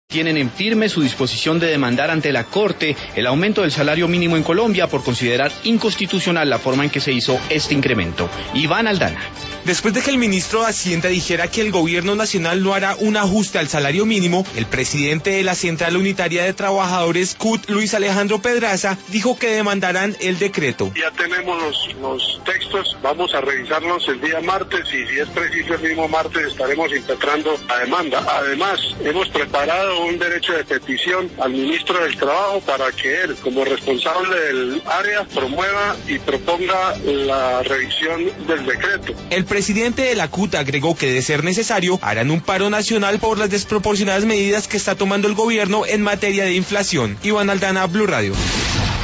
Tienen en firme su disposición de demandar ante la Corte el aumento del salario mínimo en Colombia por considerar inconstitucional la forma en que se hizo este incremento. Iván Aldana. Después de que el ministro de Hacienda dijera que el gobierno nacional no hará un ajuste al salario mínimo, el presidente de la Central Unitaria de Trabajadores, CUT, Luis Alejandro Pedraza, dijo que demandarán el decreto. Ya tenemos los textos, vamos a revisarlos el día martes y si es preciso el mismo martes estaremos impetrando la demanda. Además, hemos preparado un derecho de petición al ministro del Trabajo para que él, como responsable del área, promueva y proponga la revisión del decreto. El presidente de la CUT agregó que, de ser necesario, harán un paro nacional por las desproporcionadas medidas que está tomando el gobierno en materia de inflación. Iván Aldana, Blue Radio.